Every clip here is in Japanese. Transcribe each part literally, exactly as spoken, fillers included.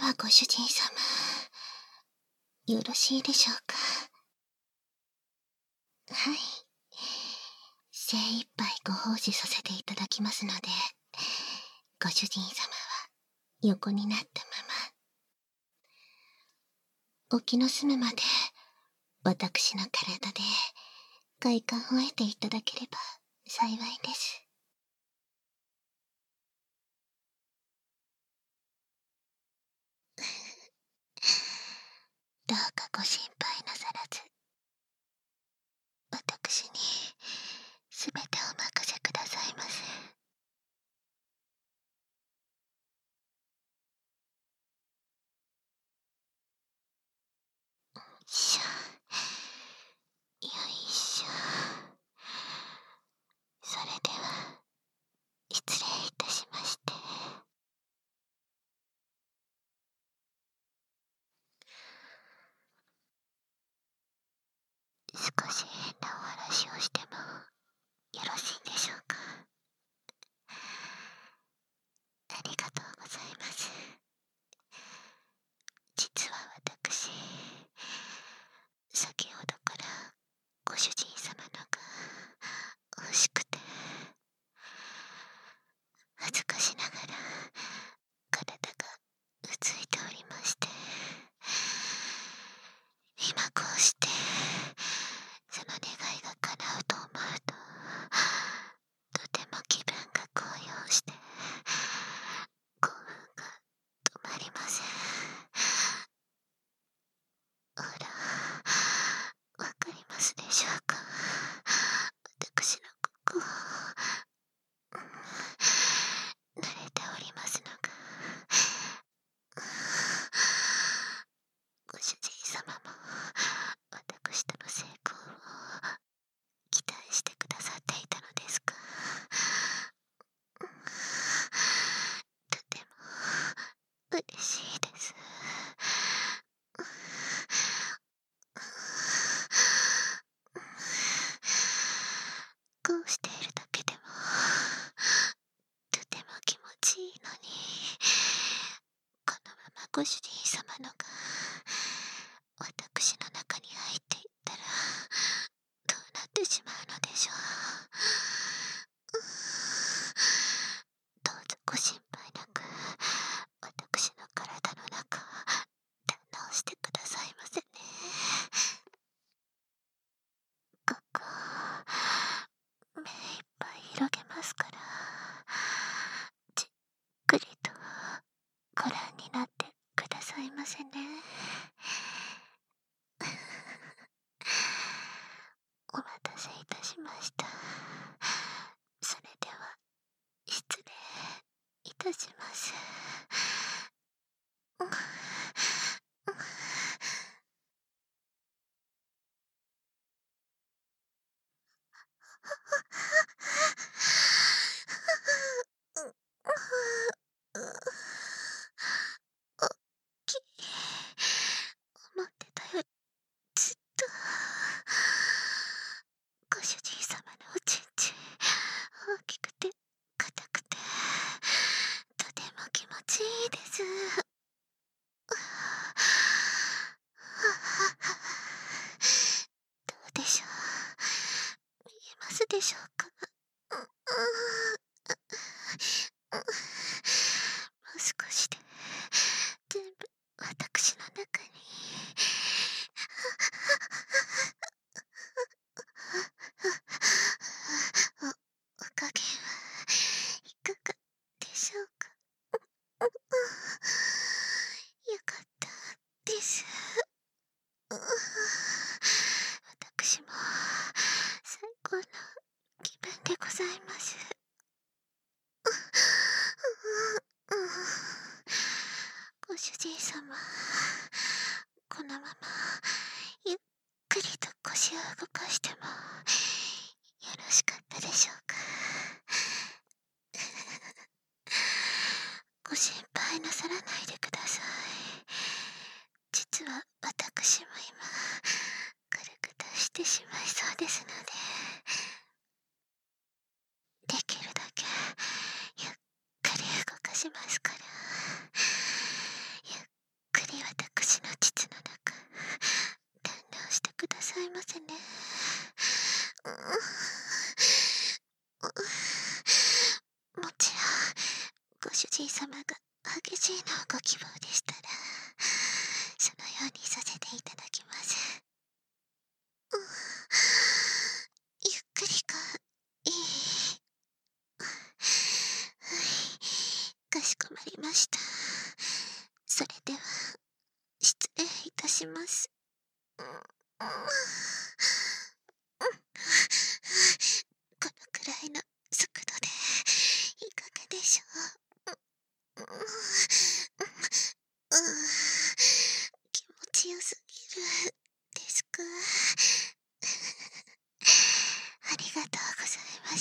はご主人様、よろしいでしょうか。はい。精一杯ご奉仕させていただきますので、ご主人様は横になったまま、お気の済むまで、私の体で快感を得ていただければ幸いです。どうかご心配なさらず、私にすべてお任せくださいませ。しょ、よいしょ。それでは失礼いたしまして。少し変なお話をしてもよろしいでしょうか。ありがとうございます。実は私、先ほどからご主人様のが欲しくて、恥ずかしながら体がうついておりまして、今こうしてその願いが叶うと思うと、とても気分が高揚して興奮が止まりません。ほら、わかりますでしょうか。私のここ、うん、慣れておりますのが、ご主人様も私との成功を期待してくださっていたのですか。とても嬉しいです。こうしているだけでもとても気持ちいいのに、このままご主人様のが私の中に入っていったらどうなってしまうのでしょう。どうぞご心配なく私の体の中堪能してくださいませね。ここ目いっぱい広げますから、じっくりとご覧になってくださいませね。お待たせいたしました。それでは失礼いたします。おっきい。思ってたよりずっとご主人様のおちんちん大きくて硬くてとても気持ちいいです。どうでしょう、見えますでしょうか。もう少しで全部私の中に。お、お加減はいかがでしょうか。よかったです。私も最高の気分でございます。ご主人様、このままゆっくりと腰を動かしてもよろしかったでしょうか。ご心配なさらないでください。実は私も今軽く出してしまいそうですので、できるだけゆっくり動かしますから、ゆっますね。もちろんご主人様が激しいのをご希望でしたらそのようにさせていただきます。ゆっくりがいい。かしこまりました。それでは失礼いたします。このくらいの速度でいかがでしょう。気持ちよすぎるですか。ありがとうございます。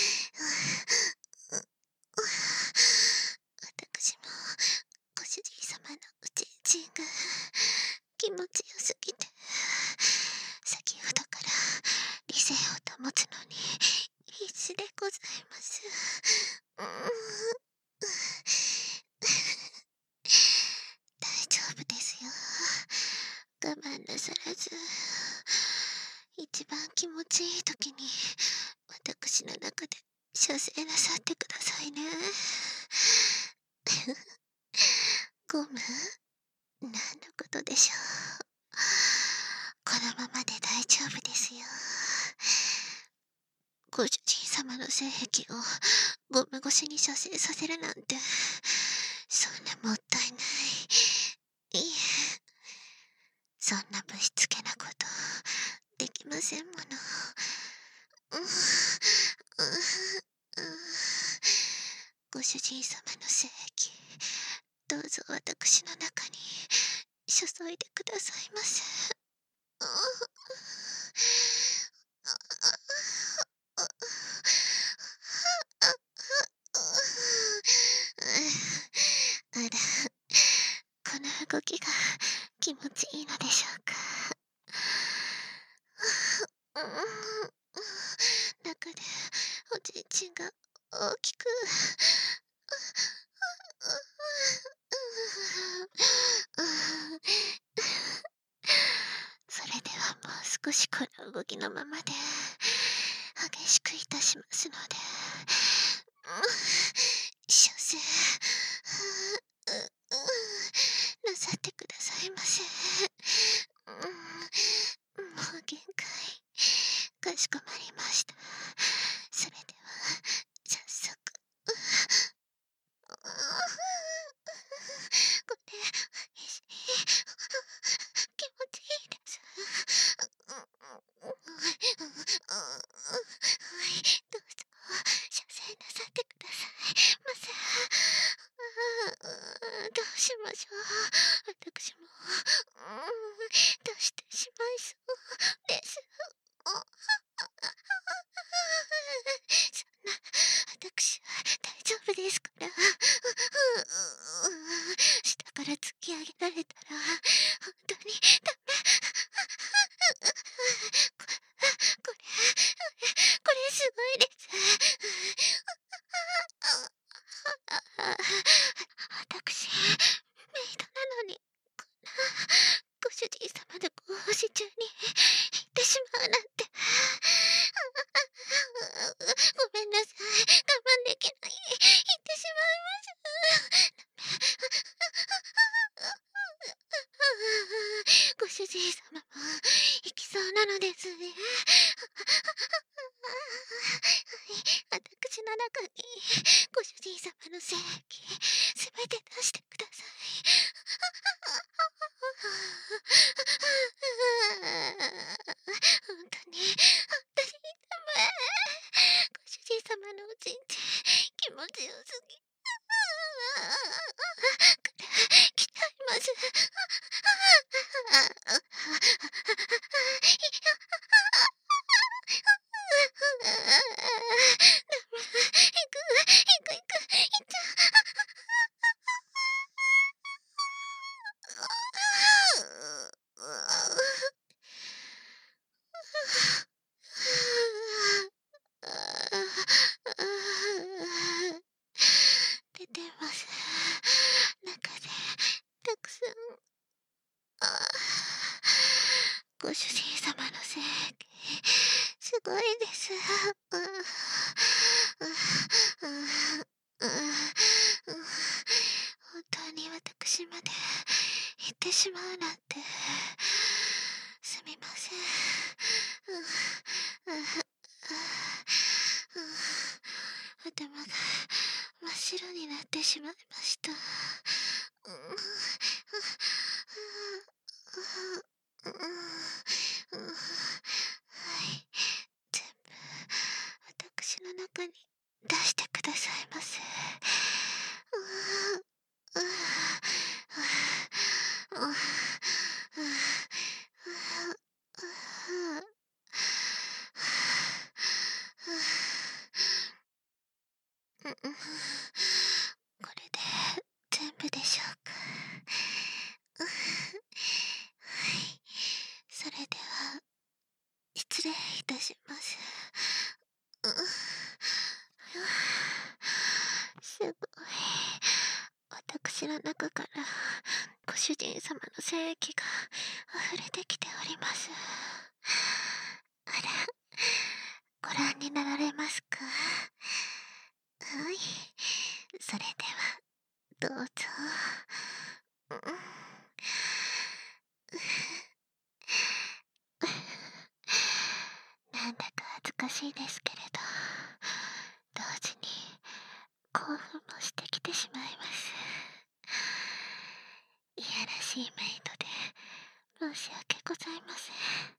私もご主人様のおちんちんが気持ちよすぎて先ほどから理性を保つのに必死でございます。大丈夫ですよ。我慢なさらず一番気持ちいい時に私の中で射精なさってくださいね。ゴム何のことでしょう。このままで大丈夫ですよ。ご主人様の性癖をゴム越しに射精させるなんてそんなもったいない。いえ、そんなぶしつけなことできませんもの。うんうん、ご主人様の性癖どうぞ私の中に注いでくださいませ。あら、この動きが気持ちいいのでしょうか。中でおちんちんが大きくそれではもう少しこの動きのままで激しくいたしますので射精なさってくださいませ。もう限界。かしこまりました。それでは早速これ気持ちいいです。どうぞ射精なさってくださいませ。どうしましょう。私も出してしまいそうです。そんな私は大丈夫ですから。下から突き上げられたら本当にダメ。ここれこれすごいです。私メイドなのにこんなご主人様のご奉仕中に行ってしまうなんて。ごめんなさい。我慢できない。行ってしまいます。ご主人様も行きそうなのですね。私の中にご主人様の性癖すべて出してください。本当に本当にダメ。ご主人様のおちんちん気持ちよすぎ。来ちゃいます。行く行く行っちゃう。 。うううう本当に私まで言ってしまうなんてすみません。ううう頭が真っ白になってしまいました。うううはい、全部私の中に出してくださいませ。ううううこれで全部でしょうか。はい、それでは失礼いたします。すごい、私の中からご主人様の精液が溢れてきております。あら、ご覧になられますか？はい、それではどうぞ。なんだか恥ずかしいですけれど、同時に興奮もしてきてしまいます。いやらしいメイドで申し訳ございません。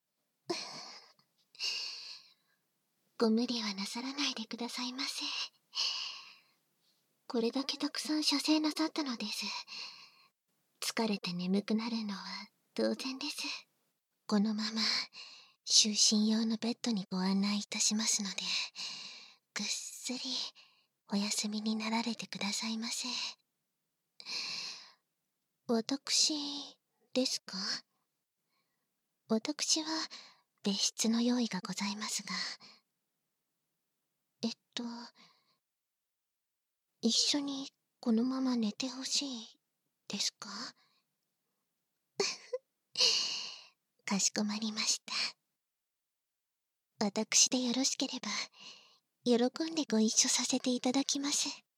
ご無理はなさらないでくださいませ。これだけたくさん射精なさったのです。疲れて眠くなるのは当然です。このまま就寝用のベッドにご案内いたしますので、ぐっすりお休みになられてくださいませ。私ですか？私は別室の用意がございますが、えっと、一緒にこのまま寝てほしいですか？かしこまりました。私でよろしければ、喜んでご一緒させていただきます。